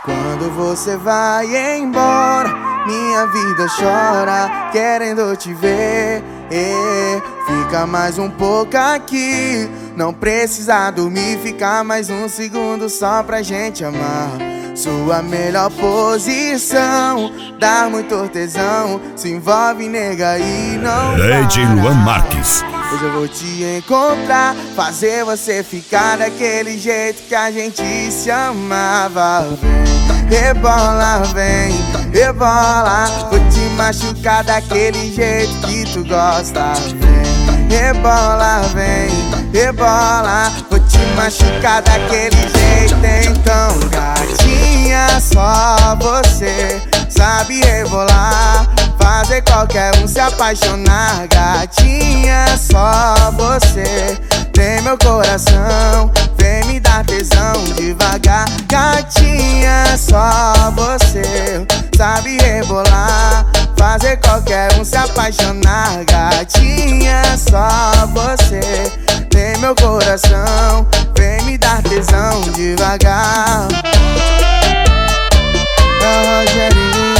Quando você vai embora, minha vida chora, querendo te ver. Fica mais um pouco aqui, não precisa dormir, fica mais um segundo só pra gente amar. Sua melhor posição, dá muito tesão, se envolve, nega, e não Lady Luan Marques. Hoje eu vou te encontrar, fazer você ficar daquele jeito que a gente se amava. Vem, rebola, vem, rebola, vou te machucar daquele jeito que tu gosta. Vem, rebola, vem, rebola, vou te machucar daquele jeito. Então, gatinha, só você sabe rebolar, fazer qualquer um se apaixonar. Gatinha, só você tem meu coração, vem me dar tesão devagar. Gatinha, só você sabe rebolar, fazer qualquer um se apaixonar. Gatinha, só você tem meu coração, vem me dar tesão devagar. É Rogerinho,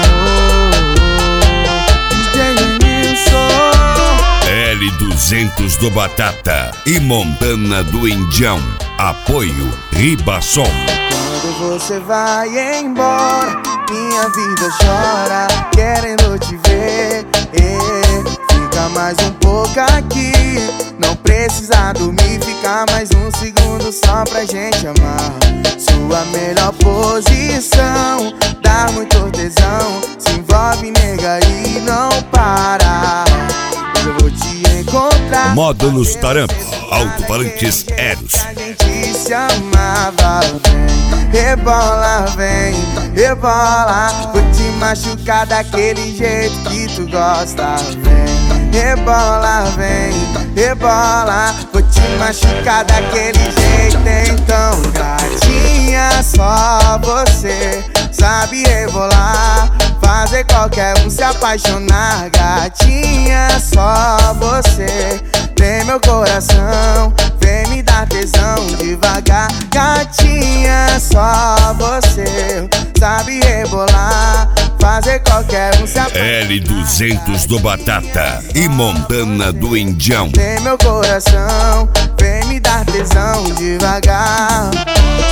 L200 do Batata e Montana do Indião. Apoio Ribasson. Quando você vai embora, minha vida chora, querendo te ver. Fica mais um pouco aqui, não precisa dormir, fica mais um segundo só pra gente amar. Sua melhor posição, dá muito tesão, se envolve, nega, e não para. Eu vou te encontrar. Módulos Tarampo, alto-falantes Eros. A gente se amava. Vem, rebola, vem, rebola, vou te machucar daquele jeito que tu gosta. Vem, rebola, vem, rebola, vou te machucar daquele jeito. Então, gatinha, só você sabe rebolar, fazer qualquer um se apaixonar. Gatinha, só você tem meu coração, vem me dar tesão devagar. Gatinha, só você sabe rebolar, fazer qualquer um se apaixonar. L200 do Batata e Montana do Indião. Tem meu coração, vem me dar tesão devagar.